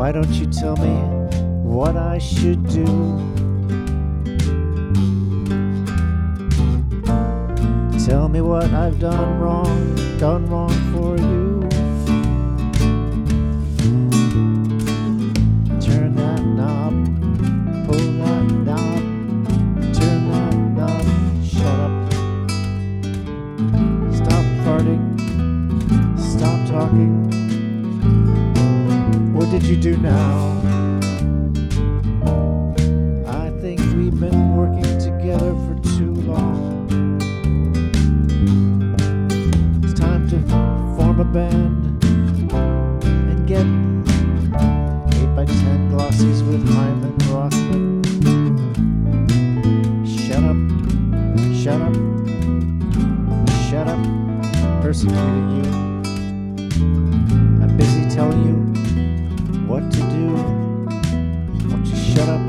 Why don't you tell me what I should do? Tell me what I've done wrong for you. Turn that knob, pull that knob, turn that knob, shut up. Stop farting, stop talking. What did you do now? I think we've been working together for too long. It's time to form a band and get 8x10 glossies with Hyman Rothman. Shut up, shut up, shut up, persecuting you. I'm busy telling you what to do. Won't you shut up